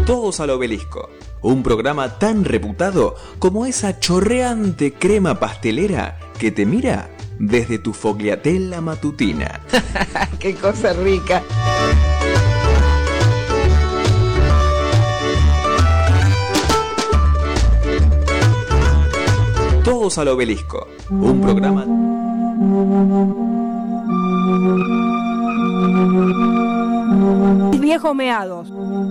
Todos al Obelisco, un programa tan reputado como esa chorreante crema pastelera que te mira desde tu fogliatella matutina. ¡Qué cosa rica! Todos al Obelisco, un programa... Viejos meados.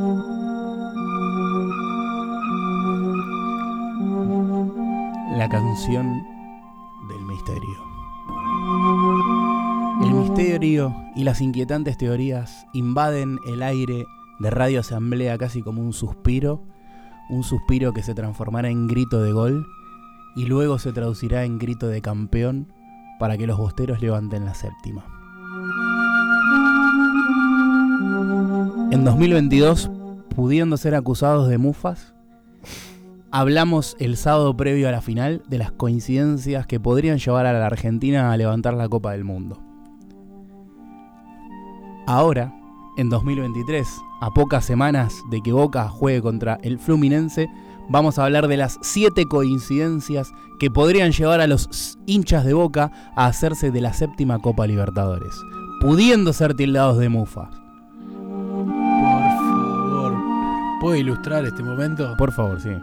La canción del misterio. El misterio y las inquietantes teorías invaden el aire de Radio Asamblea casi como un suspiro que se transformará en grito de gol y luego se traducirá en grito de campeón para que los bosteros levanten la séptima. En 2022, pudiendo ser acusados de mufas, hablamos el sábado previo a la final de las coincidencias que podrían llevar a la Argentina a levantar la Copa del Mundo. Ahora, en 2023, a pocas semanas de que Boca juegue contra el Fluminense, vamos a hablar de las 7 coincidencias que podrían llevar a los hinchas de Boca a hacerse de la séptima Copa Libertadores, pudiendo ser tildados de mufa. Por favor, ¿puedo ilustrar este momento? Por favor, sí.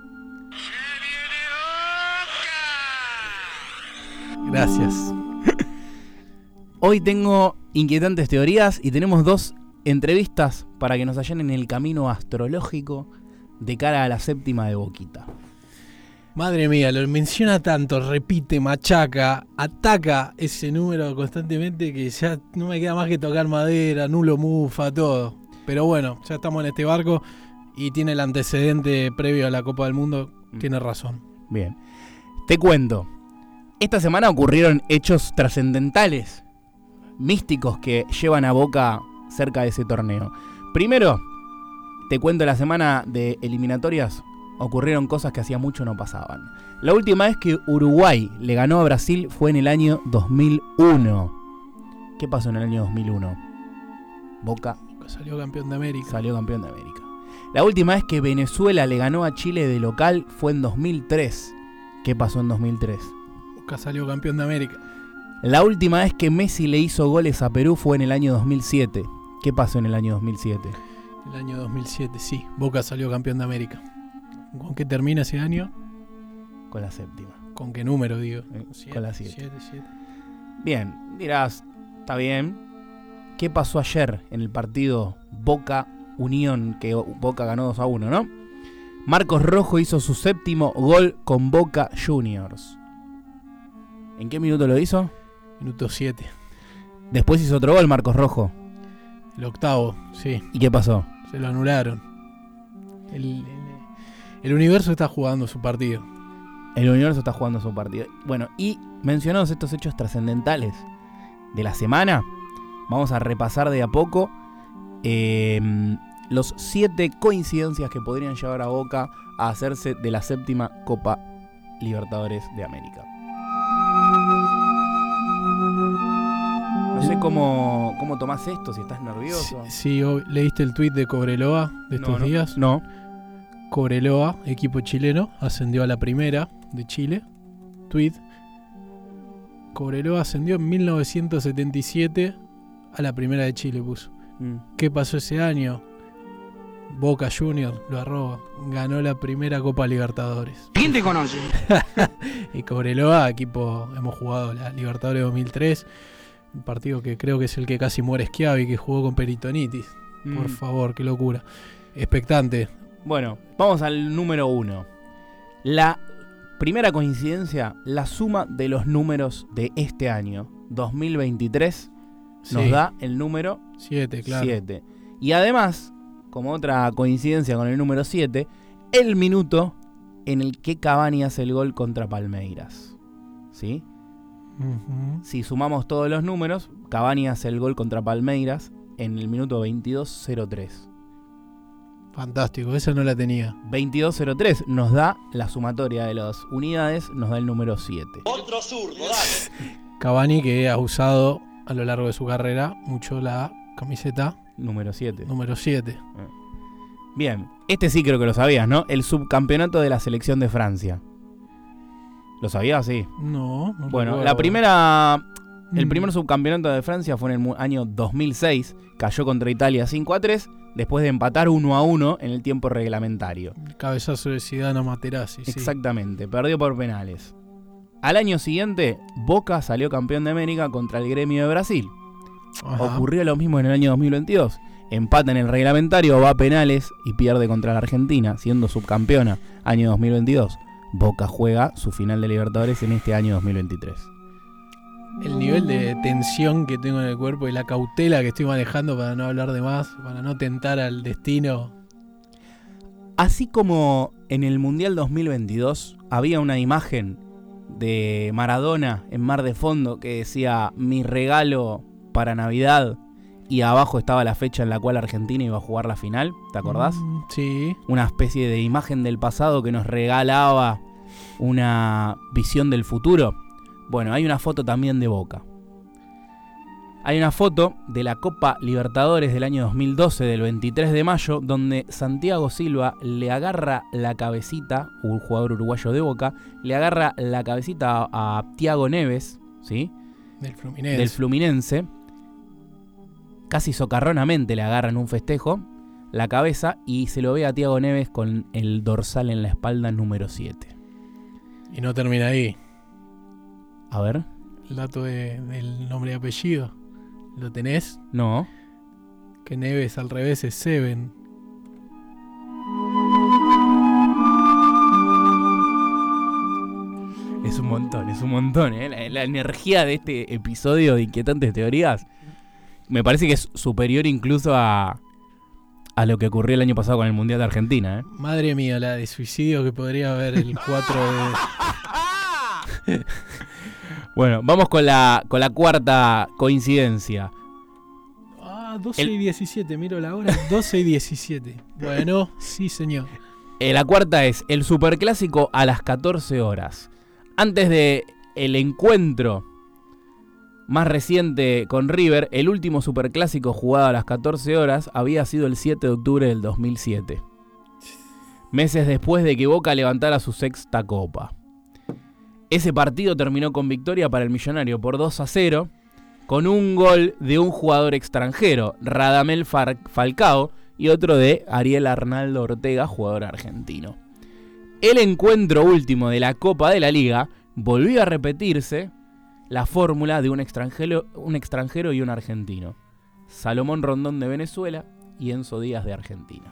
Gracias. Hoy tengo inquietantes teorías y tenemos 2 entrevistas para que nos allanen el camino astrológico de cara a la séptima de Boquita. Madre mía, lo menciona tanto, repite, machaca, ataca ese número constantemente que ya no me queda más que tocar madera, nulo mufa, todo. Pero bueno, ya estamos en este barco y tiene el antecedente previo a la Copa del Mundo, tiene razón. Bien, te cuento. Esta semana ocurrieron hechos trascendentales, místicos que llevan a Boca cerca de ese torneo. Primero, te cuento, la semana de eliminatorias ocurrieron cosas que hacía mucho no pasaban. La última vez que Uruguay le ganó a Brasil fue en el año 2001. ¿Qué pasó en el año 2001? Boca salió campeón de América. Salió campeón de América. La última vez que Venezuela le ganó a Chile de local fue en 2003. ¿Qué pasó en 2003? Boca salió campeón de América. La última vez que Messi le hizo goles a Perú fue en el año 2007. ¿Qué pasó en el año 2007? El año 2007, sí. Boca salió campeón de América. ¿Con qué termina ese año? Con la séptima. ¿Con qué número, digo? Con la 7. 7. Bien, dirás, está bien. ¿Qué pasó ayer en el partido Boca Unión, que Boca ganó 2-1, ¿no? Marcos Rojo hizo su 7º gol con Boca Juniors. ¿En qué minuto lo hizo? Minuto 7. Después hizo otro gol Marcos Rojo. El 8º, sí. ¿Y qué pasó? Se lo anularon. El universo está jugando su partido. El universo está jugando su partido. Bueno, y mencionados estos hechos trascendentales de la semana, vamos a repasar de a poco los 7 coincidencias que podrían llevar a Boca a hacerse de la séptima Copa Libertadores de América. No sé cómo tomás esto, si estás nervioso. Sí, ¿leíste el tuit de Cobreloa de estos días? No. Cobreloa, equipo chileno, ascendió a la primera de Chile. Tuit. Cobreloa ascendió en 1977 a la primera de Chile, puso. ¿Qué pasó ese año? Boca Juniors, lo arroba, ganó la primera Copa Libertadores. ¿Quién te conoce? Y Cobreloa, equipo, hemos jugado la Libertadores 2003, un partido que creo que es el que casi muere Schiavi, que jugó con peritonitis. Por favor, qué locura. Expectante. Bueno, vamos al número 1. La primera coincidencia, la suma de los números de este año, 2023, nos da el número 7, claro. 7. Y además, como otra coincidencia con el número 7, el minuto en el que Cavani hace el gol contra Palmeiras. ¿Sí? Uh-huh. Si sumamos todos los números, Cavani hace el gol contra Palmeiras en el minuto 22:03. Fantástico, esa no la tenía. 22:03 nos da la sumatoria de las unidades, nos da el número 7. Otro zurdo, dale. Cavani, que ha usado a lo largo de su carrera mucho la camiseta número 7. Número 7. Bien, este sí creo que lo sabías, ¿no? El subcampeonato de la selección de Francia. ¿Lo sabías? Sí. No Bueno, recuerdo. el primer subcampeonato de Francia fue en el año 2006. Cayó contra Italia 5-3, después de empatar 1-1 en el tiempo reglamentario. Cabezazo de Zidane a Materazzi. Sí. Exactamente, perdió por penales. Al año siguiente, Boca salió campeón de América contra el Gremio de Brasil. Ajá. Ocurrió lo mismo en el año 2022. Empata en el reglamentario, va a penales y pierde contra la Argentina, siendo subcampeona. Año 2022. Boca juega su final de Libertadores en este año 2023. El nivel de tensión que tengo en el cuerpo y la cautela que estoy manejando para no hablar de más, para no tentar al destino. Así como en el Mundial 2022 había una imagen de Maradona en Mar de Fondo que decía mi regalo para Navidad y abajo estaba la fecha en la cual Argentina iba a jugar la final, ¿te acordás? Sí. Una especie de imagen del pasado que nos regalaba una visión del futuro. Bueno, hay una foto también de Boca. Hay una foto de la Copa Libertadores del año 2012, del 23 de mayo, donde Santiago Silva le agarra la cabecita, un jugador uruguayo de Boca, le agarra la cabecita a Thiago Neves, ¿sí? Del Fluminense. Casi socarronamente le agarran un festejo la cabeza y se lo ve a Thiago Neves con el dorsal en la espalda número 7. Y no termina ahí. A ver. El dato del nombre y apellido. ¿Lo tenés? No. Que Neves al revés es Seven. Es un montón, ¿eh? La energía de este episodio de Inquietantes Teorías me parece que es superior incluso a lo que ocurrió el año pasado con el Mundial de Argentina, ¿eh? Madre mía, la de suicidio que podría haber el 4 de... Bueno, vamos con la cuarta coincidencia. 12 y 17, miro la hora, 12 y 17. Bueno, sí señor. La cuarta es el Superclásico a las 14 horas. Antes de el encuentro más reciente con River, el último Superclásico jugado a las 14 horas había sido el 7 de octubre del 2007. Meses después de que Boca levantara su sexta copa. Ese partido terminó con victoria para el Millonario por 2-0, con un gol de un jugador extranjero, Radamel Falcao, y otro de Ariel Arnaldo Ortega, jugador argentino. El encuentro último de la Copa de la Liga volvió a repetirse la fórmula de un extranjero y un argentino. Salomón Rondón de Venezuela y Enzo Díaz de Argentina.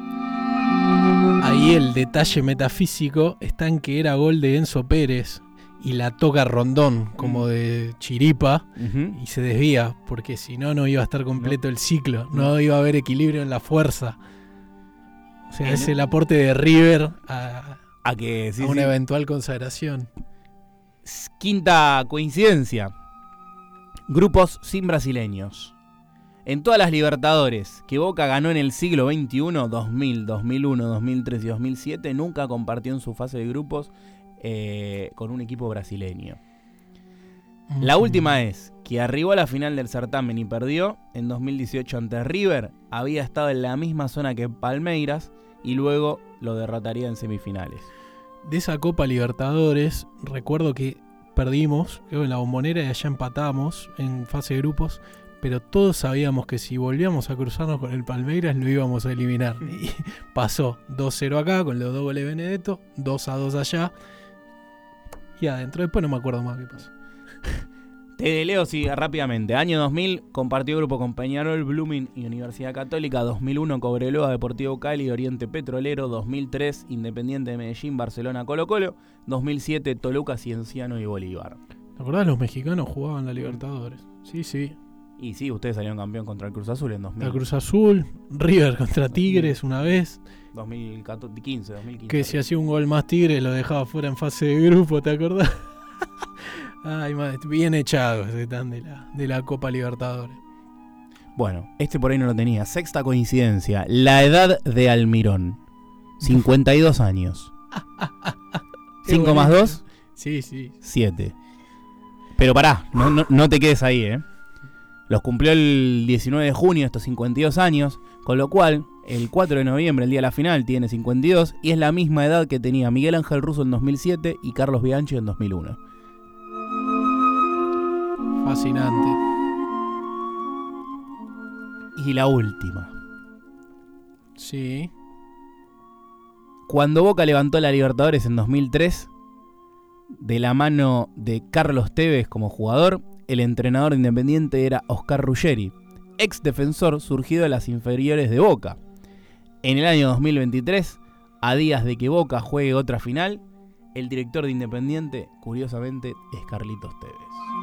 Ahí el detalle metafísico está en que era gol de Enzo Pérez y la toca Rondón como de chiripa y se desvía porque si no, no iba a estar completo el ciclo, no iba a haber equilibrio en la fuerza. O sea, es el aporte de River a una eventual consagración. Quinta coincidencia. Grupos sin brasileños. En todas las Libertadores que Boca ganó en el siglo XXI, 2000, 2001, 2003 y 2007, nunca compartió en su fase de grupos con un equipo brasileño. La última es que arribó a la final del certamen y perdió en 2018 ante River. Había estado en la misma zona que Palmeiras y luego lo derrotaría en semifinales. De esa Copa Libertadores, recuerdo que perdimos, creo, en la Bombonera y allá empatamos en fase de grupos, pero todos sabíamos que si volvíamos a cruzarnos con el Palmeiras lo íbamos a eliminar. Y pasó 2-0 acá con los 2 goles de Benedetto, 2-2 allá y adentro. Después no me acuerdo más qué pasó. Te leo rápidamente. Año 2000 compartió grupo con Peñarol, Blooming y Universidad Católica. 2001 Cobreloa, Deportivo Cali, Oriente Petrolero. 2003 Independiente de Medellín, Barcelona, Colo Colo. 2007 Toluca, Cienciano y Bolívar. ¿Te acordás? Los mexicanos jugaban la Libertadores. Sí, sí. Y sí, ustedes salieron campeón contra el Cruz Azul en 2000. El Cruz Azul, River contra Tigres una vez. 2015. Que si hacía un gol más Tigres lo dejaba fuera en fase de grupo, ¿te acordás? Ay, madre, bien echados están de la Copa Libertadores. Bueno, este por ahí no lo tenía. Sexta coincidencia. La edad de Almirón. 52 años. 5 más 2. Sí, sí. 7. Pero pará, no te quedes ahí, Los cumplió el 19 de junio, estos 52 años, con lo cual el 4 de noviembre, el día de la final, tiene 52 y es la misma edad que tenía Miguel Ángel Russo en 2007 y Carlos Bianchi en 2001. Fascinante. Y la última. Sí. Cuando Boca levantó la Libertadores en 2003, de la mano de Carlos Tevez como jugador, el entrenador de Independiente era Oscar Ruggeri, ex defensor surgido de las inferiores de Boca. En el año 2023, a días de que Boca juegue otra final, el director de Independiente, curiosamente, es Carlitos Tevez.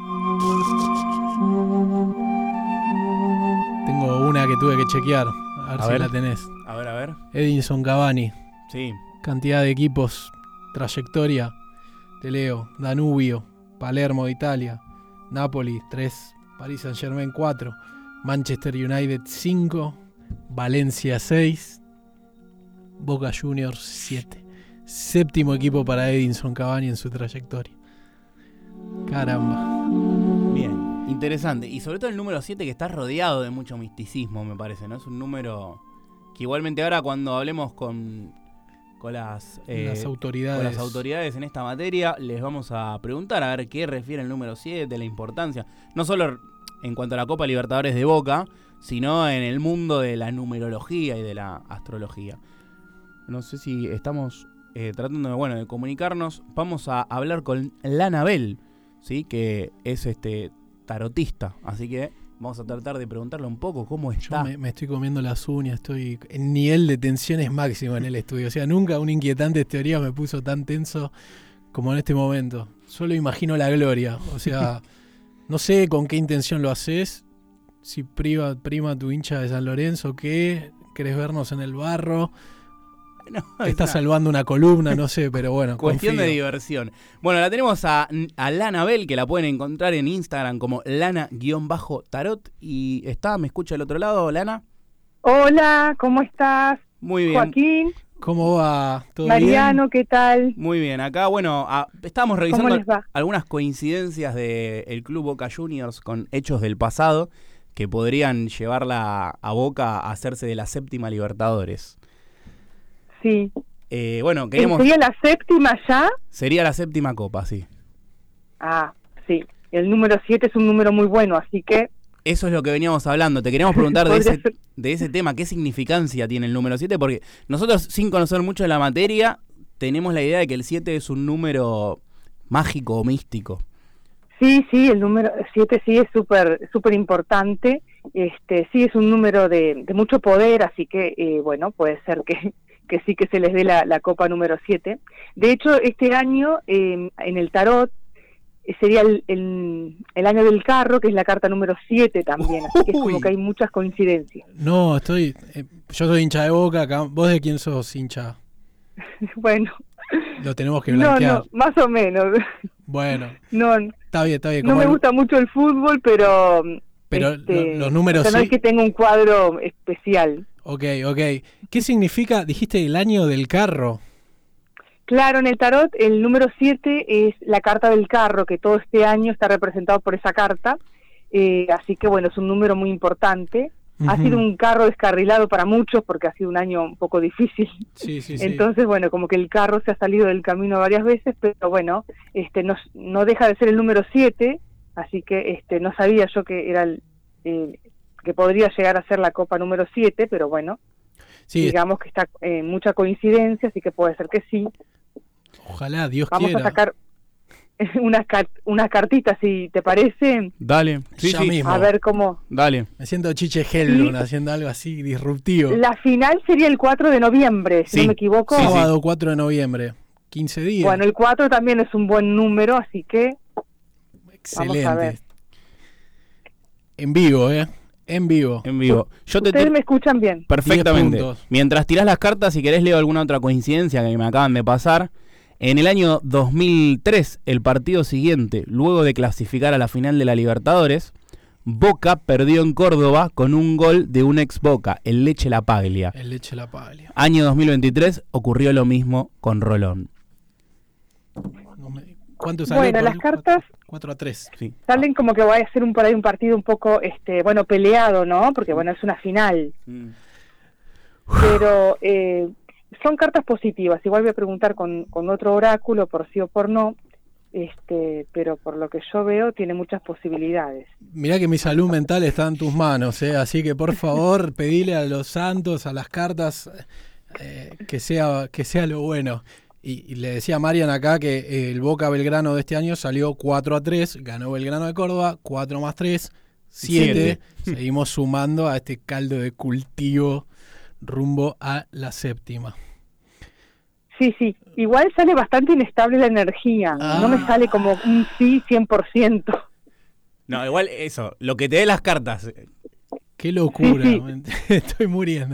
Tengo una que tuve que chequear. A ver A si ver. la tenés. A ver. Edinson Cavani. Sí. Cantidad de equipos. Trayectoria. Te leo. Danubio. Palermo de Italia. Napoli 3. Paris Saint-Germain 4. Manchester United 5. Valencia 6. Boca Juniors 7. Séptimo equipo para Edinson Cavani en su trayectoria. Caramba. Bien, interesante. Y sobre todo el número 7 que está rodeado de mucho misticismo, me parece, ¿no? Es un número que igualmente ahora cuando hablemos con las autoridades en esta materia, les vamos a preguntar a ver qué refiere el número 7, la importancia, no solo en cuanto a la Copa Libertadores de Boca, sino en el mundo de la numerología y de la astrología. No sé si estamos tratando de comunicarnos. Vamos a hablar con Lana Bell, ¿sí? Que es tarotista, así que vamos a tratar de preguntarle un poco cómo está. Yo me estoy comiendo las uñas, estoy en nivel de tensiones máximo en el estudio. O sea, nunca una inquietante teoría me puso tan tenso como en este momento. Solo imagino la gloria. O sea, no sé con qué intención lo haces. Si prima tu hincha de San Lorenzo, ¿qué? ¿Querés vernos en el barro? No, Estás salvando una columna, no sé, pero bueno. Cuestión confío. de diversión. Bueno, la tenemos a Lana Bell, que la pueden encontrar en Instagram como Lana-Tarot. Y me escucha del otro lado, Lana. Hola, ¿cómo estás? Muy bien. Joaquín, ¿Cómo va? ¿Todo Mariano, bien? ¿qué tal? Muy bien. Acá, estábamos ¿Cómo revisando les va? algunas coincidencias del Club Boca Juniors con hechos del pasado que podrían llevarla a Boca a hacerse de la séptima Libertadores. Sí. Queríamos... ¿Sería la séptima ya? Sería la séptima copa, sí. Ah, sí. El número 7 es un número muy bueno, así que... Eso es lo que veníamos hablando. Te queríamos preguntar Podría ser. de ese tema, ¿qué significancia tiene el número 7? Porque nosotros, sin conocer mucho de la materia, tenemos la idea de que el 7 es un número mágico o místico. Sí, el número 7 sí es súper importante. Sí es un número de mucho poder, así que, puede ser que sí que se les dé la copa número 7. De hecho, este año, en el tarot, sería el año del carro, que es la carta número 7 también, así que es como que hay muchas coincidencias. No, yo soy hincha de Boca. Acá. ¿Vos de quién sos hincha? Bueno. Lo tenemos que blanquear. No, más o menos. Bueno. No, Está bien. no me gusta mucho el fútbol, pero los números no sí. es que tenga un cuadro especial. Ok. ¿Qué significa, dijiste, el año del carro? Claro, en el tarot el número 7 es la carta del carro, que todo este año está representado por esa carta, así que es un número muy importante. Ha sido un carro descarrilado para muchos porque ha sido un año un poco difícil. Sí. Entonces, como que el carro se ha salido del camino varias veces, pero no deja de ser el número 7, así que no sabía yo que era que podría llegar a ser la copa número 7, pero sí, digamos que está mucha coincidencia, así que puede ser que sí. Ojalá, Dios Vamos quiera. a sacar unas cartitas, si te parece. Dale. Ya mismo. A ver cómo... Dale. Me siento Chiche Helblum haciendo algo así disruptivo. La final sería el 4 de noviembre, si Sí. no me equivoco. Sí. Sábado 4 de noviembre. 15 días. Bueno, el 4 también es un buen número, así que excelente. vamos a ver. En vivo, En vivo. Yo Ustedes me escuchan bien. perfectamente. 10 puntos. Mientras tirás las cartas, si querés leo alguna otra coincidencia que me acaban de pasar. En el año 2003, el partido siguiente, luego de clasificar a la final de la Libertadores, Boca perdió en Córdoba con un gol de un ex Boca, el Leche La Paglia. El Leche La Paglia. Año 2023 ocurrió lo mismo con Rolón. ¿Cuánto salió? Bueno, las cartas 4-3. Sí. salen como que va a ser por ahí un partido un poco, peleado, ¿no? Porque, es una final. pero son cartas positivas. Igual voy a preguntar con otro oráculo por sí o por no, pero por lo que yo veo tiene muchas posibilidades. Mirá que mi salud mental está en tus manos, así que por favor pedile a los santos, a las cartas, que sea lo bueno. Y le decía a Marian acá que el Boca Belgrano de este año salió 4-3, ganó Belgrano de Córdoba, 4 más 3, 7. Seguimos sumando a este caldo de cultivo rumbo a la séptima. Sí, igual sale bastante inestable la energía, no me sale como un sí 100%. No, igual eso, lo que te dé las cartas. Qué locura, Sí. Estoy muriendo.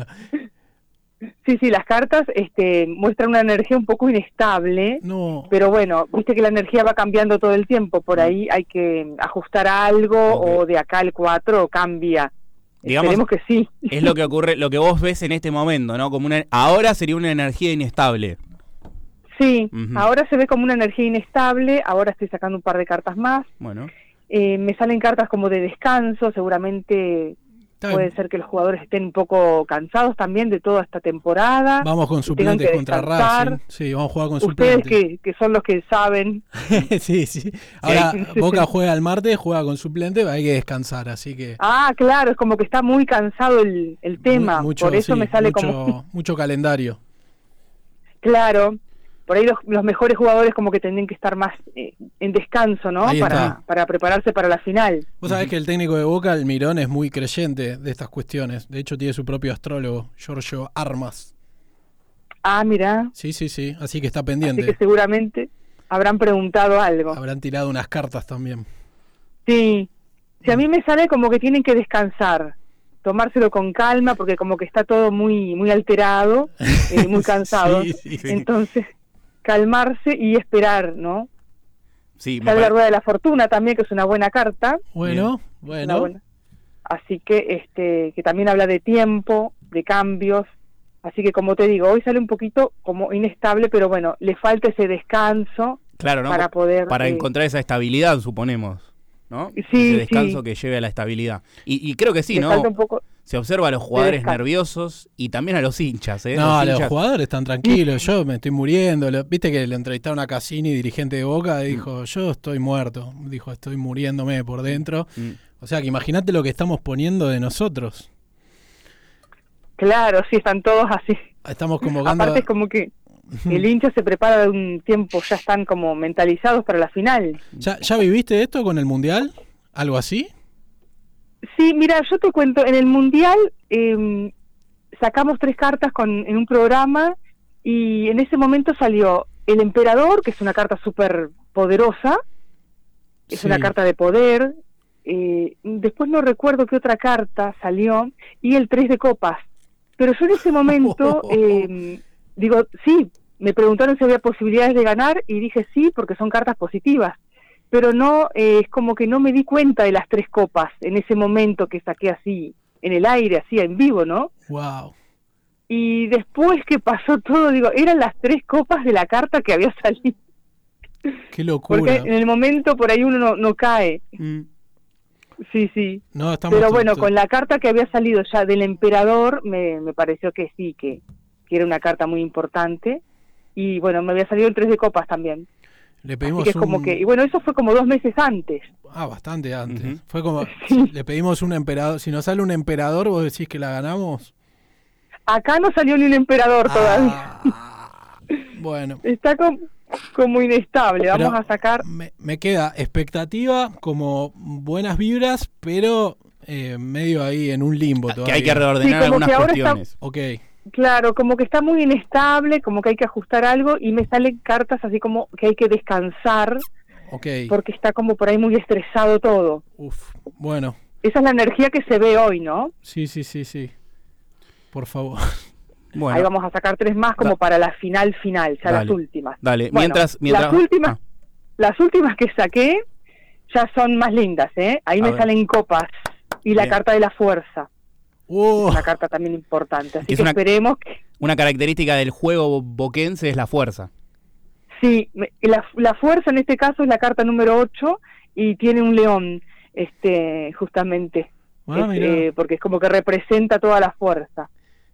Sí, las cartas muestran una energía un poco inestable, No. pero bueno, viste que la energía va cambiando todo el tiempo, por ahí hay que ajustar algo, o de acá al 4 cambia. Digamos, esperemos que sí. Es lo que ocurre, lo que vos ves en este momento, ¿no? Como ahora sería una energía inestable. Sí, Ujú. ahora se ve como una energía inestable, ahora estoy sacando un par de cartas más. Bueno. Me salen cartas como de descanso, seguramente puede ser que los jugadores estén un poco cansados también de toda esta temporada. Vamos con suplentes contra Racing. Sí, vamos a jugar con Ustedes suplentes. que son los que saben. Sí. Ahora Boca juega el martes, juega con suplente, hay que descansar, así que... Claro, es como que está muy cansado el tema, mucho, por eso me sale como... Mucho calendario. Claro, por ahí los mejores jugadores como que tendrían que estar más en descanso, ¿no? Ahí está. Para prepararse para la final. Vos sabés que el técnico de Boca, Almirón, es muy creyente de estas cuestiones. De hecho, tiene su propio astrólogo, Giorgio Armas. Mirá. Sí. Así que está pendiente. Así que seguramente habrán preguntado algo. Habrán tirado unas cartas también. Sí. Si a mí me sale como que tienen que descansar, tomárselo con calma, porque como que está todo muy alterado, muy cansado. Sí. Entonces, calmarse y esperar, ¿no? Sí, Sale la rueda de la fortuna también, que es una buena carta. Bueno. Una buena. Así que que también habla de tiempo, de cambios. Así que como te digo, hoy sale un poquito como inestable, pero bueno, le falta ese descanso, claro, ¿no? Para poder... Para encontrar esa estabilidad, suponemos, ¿no? Sí, ese descanso que lleve a la estabilidad. Y creo que sí, le ¿no? falta un poco... Se observa a los jugadores descanso. nerviosos y también a los hinchas, ¿eh? No, los los jugadores están tranquilos, yo me estoy muriendo. Viste que le entrevistaron a Cassini, dirigente de Boca, y dijo, yo estoy muerto. Dijo, estoy muriéndome por dentro. O sea, que imagínate lo que estamos poniendo de nosotros. Claro, sí, están todos así. Estamos convocando... Aparte es como que el hincha se prepara de un tiempo, ya están como mentalizados para la final. ¿Ya viviste esto con el Mundial? ¿Algo así? Sí, mira, yo te cuento, en el Mundial sacamos 3 cartas en un programa y en ese momento salió el Emperador, que es una carta súper poderosa, es una carta de poder, después no recuerdo qué otra carta salió, y el 3 de copas. Pero yo en ese momento, digo, sí, me preguntaron si había posibilidades de ganar y dije sí, porque son cartas positivas. Pero no, es como que no me di cuenta de las 3 copas en ese momento que saqué así, en el aire, así en vivo, ¿no? Wow. Y después que pasó todo, digo, eran las 3 copas de la carta que había salido. Qué locura. Porque en el momento por ahí uno no cae. Sí. No, estamos pero bueno, con la carta que había salido ya del Emperador, me pareció que sí, que era una carta muy importante. Y bueno, me había salido el 3 de copas también. Le pedimos Así que es como que, y bueno, eso fue como 2 meses antes. Bastante antes. Fue como, Sí. le pedimos un emperador. Si nos sale un emperador, ¿vos decís que la ganamos? Acá no salió ni un Emperador todavía. Bueno. Está como inestable. Vamos Pero a sacar... Me queda expectativa, como buenas vibras, pero medio ahí en un limbo todavía. Que hay que reordenar Sí, como algunas que ahora cuestiones. Ok. Claro, como que está muy inestable, como que hay que ajustar algo y me salen cartas así como que hay que descansar Ok. porque está como por ahí muy estresado todo. Bueno. Esa es la energía que se ve hoy, ¿no? Sí. Por favor. Bueno. Ahí vamos a sacar 3 más como para la final, ya Dale. las últimas. Dale, Bueno, mientras... Las últimas que saqué ya son más lindas, ¿eh? Ahí me salen copas y la Bien. carta de la fuerza. Una carta también importante, así que esperemos que... Una característica del juego boquense es la fuerza. Sí, la fuerza en este caso es la carta número 8 y tiene un león, justamente, porque es como que representa toda la fuerza.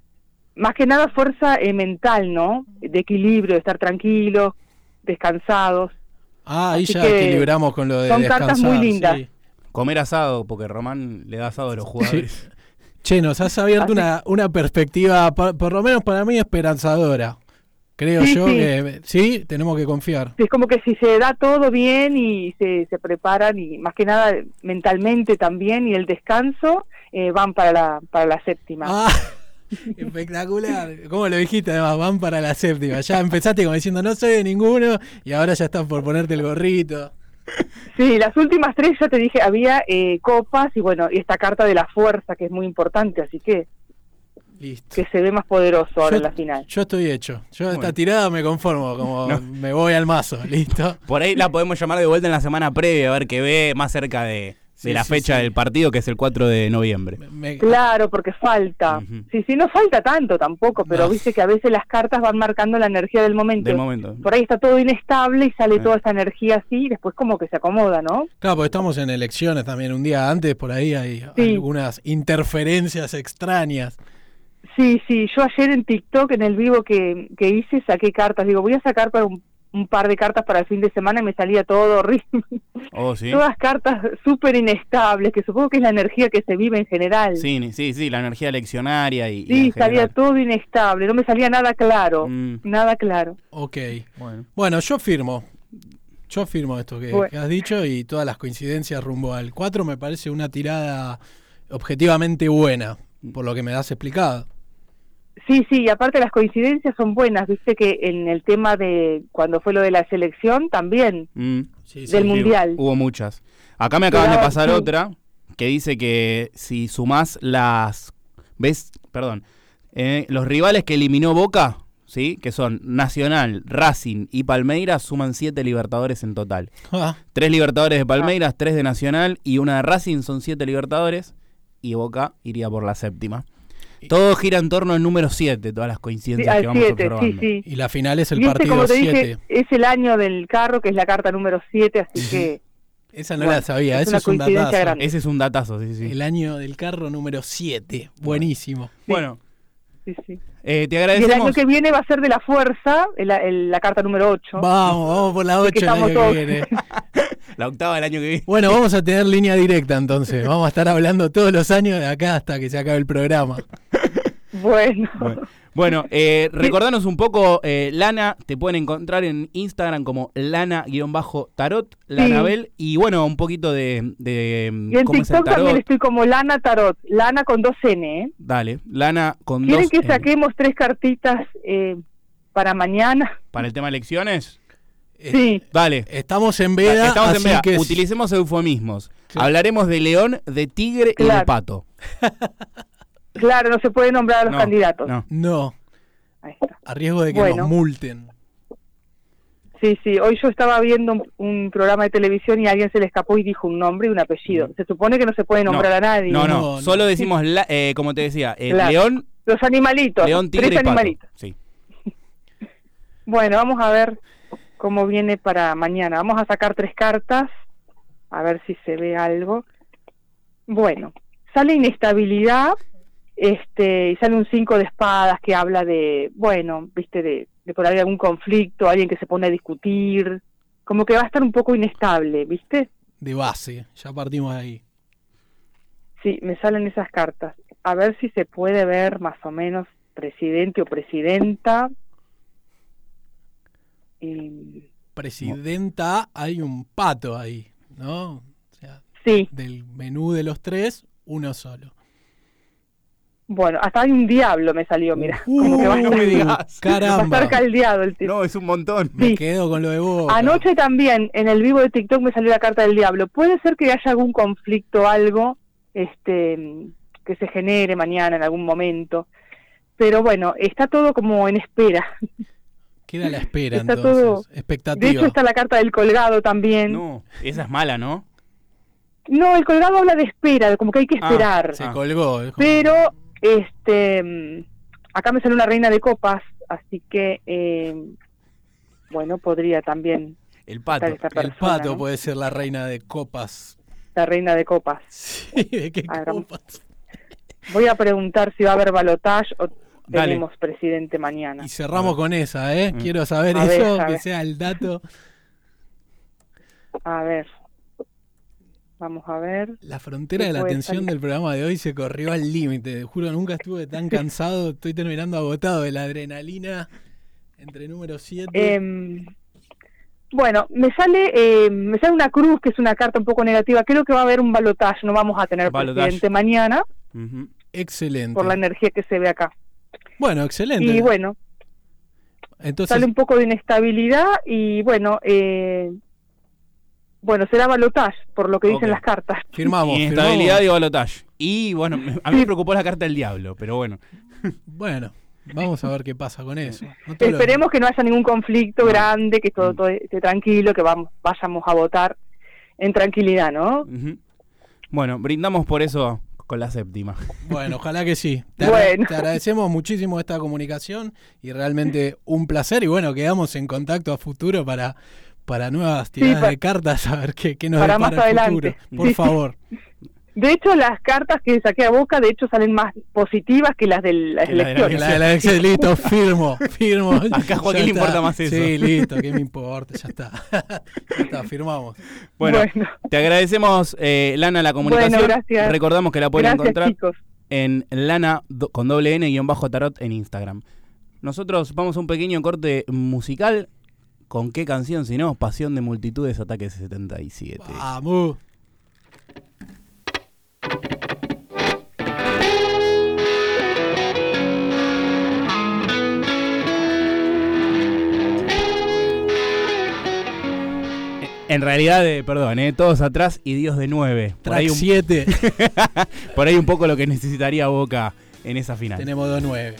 más que nada fuerza mental, ¿no? De equilibrio, de estar tranquilos, descansados. Ahí Así ya que equilibramos con lo de son descansar. cartas muy lindas. Sí. Comer asado, porque Román le da asado a los jugadores. Che, nos has abierto Así- una perspectiva, por lo menos para mí, esperanzadora. Creo Sí, yo sí. que sí, tenemos que confiar. Es como que si se da todo bien y se preparan, y más que nada mentalmente también, y el descanso, van para la séptima. Ah, espectacular. ¿Cómo lo dijiste? Además, van para la séptima. Ya empezaste como diciendo, no soy de ninguno, y ahora ya estás por ponerte el gorrito. Sí, las últimas 3 ya te dije, había copas y bueno, y esta carta de la fuerza que es muy importante, así que Listo. se ve más poderoso ahora en la final. Yo estoy hecho. Yo Bueno. esta tirada me conformo, como No. me voy al mazo. Listo. Por ahí la podemos llamar de vuelta en la semana previa, a ver qué ve más cerca de Sí, la sí, fecha sí. del partido, que es el 4 de noviembre. Claro, porque falta. Ujú. Sí, no falta tanto tampoco, pero No. viste que a veces las cartas van marcando la energía del momento. Del momento. Por ahí está todo inestable y sale Ah. toda esa energía así y después como que se acomoda, ¿no? Claro, porque estamos en elecciones también. Un día antes, por ahí hay Sí. algunas interferencias extrañas. Sí, yo ayer en TikTok, en el vivo que hice, saqué cartas. Digo, voy a sacar para un par de cartas para el fin de semana y me salía todo horrible. Oh, sí. Todas cartas súper inestables, que supongo que es la energía que se vive en general. Sí, la energía eleccionaria y Sí, en salía general. todo inestable, no me salía nada claro, Mm. nada claro. Ok. Bueno. Bueno, yo firmo. Yo firmo esto que Bueno. has dicho y todas las coincidencias rumbo al 4 me parece una tirada objetivamente buena, por lo que me has explicado. Sí, y aparte las coincidencias son buenas, viste que en el tema de cuando fue lo de la selección también, Sí, del Mundial. Hubo muchas. Acá me acaban de Quedaba- pasar sí. otra que dice que si sumás los rivales que eliminó Boca, ¿sí? Que son Nacional, Racing y Palmeiras, suman 7 Libertadores en total. Ah, 3 Libertadores de Palmeiras, 3 de Nacional y una de Racing, son 7 Libertadores, y Boca iría por la séptima. Todo gira en torno al número 7, todas las Sí, coincidencias que al vamos 7, observando. sí. y la final es el Y partido como te 7. dije, es el año del carro, que es la carta número 7, así que Esa no bueno, la sabía, es eso una es un coincidencia datazo. grande. Ese es un datazo, sí. El año del carro número 7. Buenísimo. Bueno, sí. te Y el agradecemos. año que viene va a ser de la fuerza, la carta número 8. Vamos por la 8 el estamos año todos. que viene. La octava del año que viene. Bueno, vamos a tener línea directa entonces. Vamos a estar hablando todos los años de acá hasta que se acabe el programa. Bueno, Recordanos un poco, Lana, te pueden encontrar en Instagram como Lana-Tarot, Lanabel, y bueno, un poquito de y en cómo es el TikTok también tarot. estoy como Lana Tarot, Lana con 2 N, ¿eh? Dale, Lana con ¿Quieren 2 que N. saquemos 3 cartitas para mañana? Para el tema elecciones, Sí. dale. Estamos en veda, Estamos en así veda. que Utilicemos eufemismos. Sí. Hablaremos de león, de tigre y de Claro. pato. Claro, no se puede nombrar a los No, candidatos. no. no, Ahí está. a riesgo de que Bueno. nos multen. Sí, hoy yo estaba viendo un programa de televisión y a alguien se le escapó y dijo un nombre y un apellido. Se supone que no se puede nombrar a nadie. No, No. solo decimos, como te decía, Claro. león, Los animalitos, león, tigre 3 y pato. animalitos. Sí. Bueno, vamos a ver cómo viene para mañana. Vamos a sacar 3 cartas, a ver si se ve algo. Bueno, sale inestabilidad, y sale un 5 de espadas que habla de, bueno, viste, de por ahí algún conflicto, alguien que se pone a discutir, como que va a estar un poco inestable, ¿viste? De base, ya partimos de ahí. Sí, me salen esas cartas. A ver si se puede ver más o menos presidente o presidenta. Y Presidenta, hay un pato ahí, ¿no? O sea, sí, del menú de los 3, uno solo. bueno, hasta hay un diablo me salió, mira, como que va a no estar, me digas. va a Caramba, estar caldeado el tipo. No, es un montón. me sí. quedo con lo de Boca. Anoche también, en el vivo de TikTok me salió la carta del diablo. Puede ser que haya algún conflicto, algo, que se genere mañana en algún momento. Pero bueno, está todo como en espera. Queda a la espera Está entonces. todo- Expectativa. De hecho está la carta del colgado también. No, esa es mala, ¿no? No, el colgado habla de espera, como que hay que Ah, esperar. Se Ah. colgó. es como- Pero, acá me sale una reina de copas, así que, bueno, podría también El pato. estar esta El persona, pato ¿no? puede ser la reina de copas. La reina de copas. Sí, ¿de qué A ver, copas? Voy a preguntar si va a haber balotage o Dale. tenemos presidente mañana. Y cerramos con esa, ¿eh? Quiero saber A ver, eso, a que ver. sea el dato. A ver, vamos a ver. La frontera ¿Qué de la puede atención salir? del programa de hoy se corrió al límite. Juro, nunca estuve tan cansado. Estoy terminando agotado de la adrenalina entre número 7. Bueno, me sale una cruz, que es una carta un poco negativa. Creo que va a haber un balotaje, no vamos a tener Balotaje. presidente mañana Ujú. Excelente. por la energía que se ve acá. Bueno, excelente. Y bueno, Entonces, sale un poco de inestabilidad y bueno, será balotaje, por lo que dicen Ok. las cartas. firmamos. Inestabilidad firmamos. y balotaje. Y bueno, a mí me preocupó la carta del diablo, pero bueno. Bueno, vamos a ver qué pasa con eso. No te lo- Esperemos que no haya ningún conflicto grande, que todo esté tranquilo, que vayamos a votar en tranquilidad, ¿no? Ujú. Bueno, brindamos por eso con la séptima. Bueno, ojalá que sí. Bueno. Te agradecemos muchísimo esta comunicación y realmente un placer. Y bueno, quedamos en contacto a futuro para nuevas tiradas de cartas, a ver qué nos para depara más el adelante. futuro. Por Sí. favor. De hecho, las cartas que saqué a Boca, de hecho, salen más positivas que las de las Que la de la elecciones. La de la Excel, listo, firmo. Acá a Joaquín Ya le está. importa más eso. Sí, listo, ¿qué me importa? Ya está. Ya está, firmamos. Bueno, Bueno. te agradecemos, Lana, la comunicación. Bueno, gracias. Recordamos que la pueden Gracias, encontrar chicos. en Lana con doble N_tarot en Instagram. Nosotros vamos a un pequeño corte musical. ¿Con qué canción? Si no, Pasión de Multitudes, Ataque 77. Vamos. En realidad, perdón, todos atrás y Dios de 9. Por Track ahí, 7. por ahí un poco lo que necesitaría Boca en esa final. Tenemos 2-9.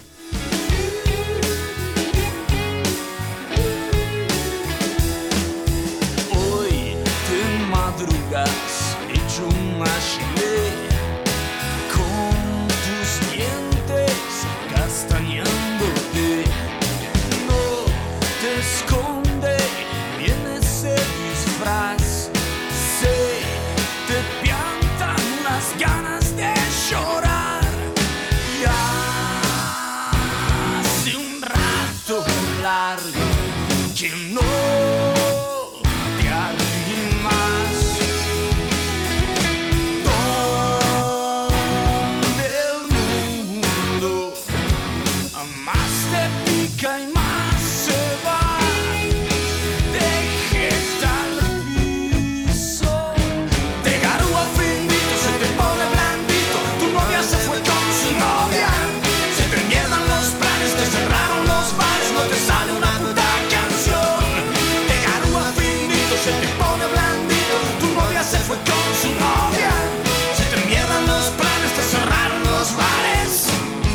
Hoy te madrugas hecho un gilet con tus dientes castañándote. No te esconde bien ese disfraz. Se te piantan las ganas de llorar. Y hace un rato largo que no te alguien más. Donde el mundo más te pica y más se va. Deja el piso, te garúa finito, se te pone blandito. Tu novia se fue con su novia. Se te mierdan los planes, te cerraron los bares, no te sale una puta canción. Te garúa finito, se te pone blandito. Tu novia se fue con su novia. Se te mierdan los planes, te cerraron los bares.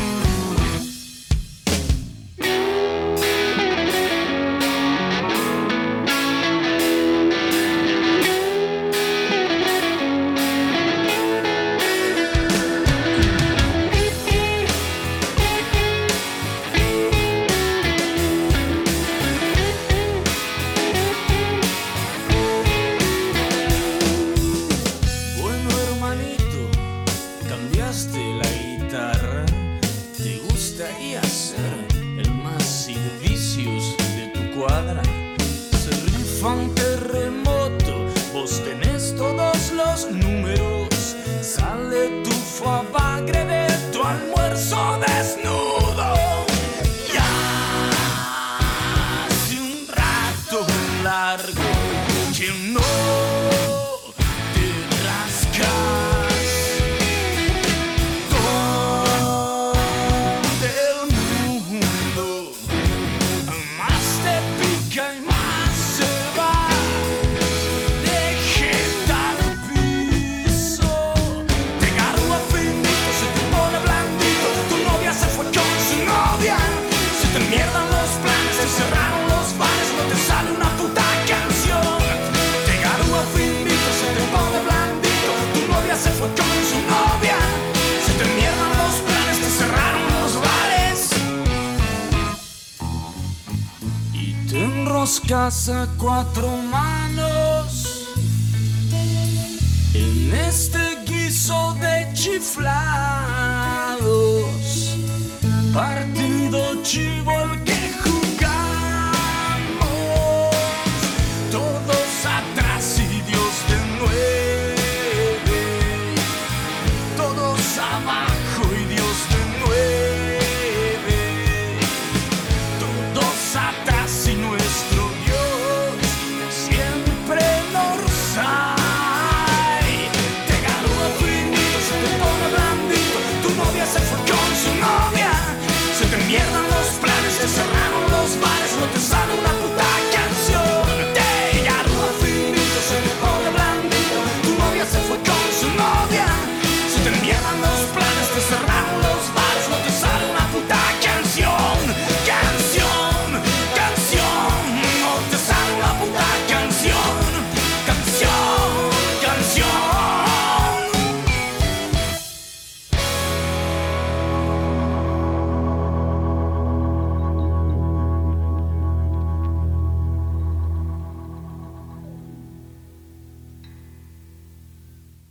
Bueno, hermanito, cambiaste la guitarra. ¿Te gustaría ser el más sin vicios de tu cuadra? Se rifa un terremoto, vos tenés todos los números. Sale tu bagre de tu almuerzo desnudo. Ya hace un rato largo que no te rascas. Donde el mundo más te pica y más se va. Deja el piso, te garúa finito, se te pone blandito. Tu novia se fue con su novia. Se te mierdan los planes, te cerraron los bares, no te sale una puta canción. Te garúa finito, se te pone blandito. Tu novia se fue con su novia. Se te mierdan los planes, te cerraron los bares. Y te enroscas a cuatro manos en este guiso de chiflados. Parte ci vuole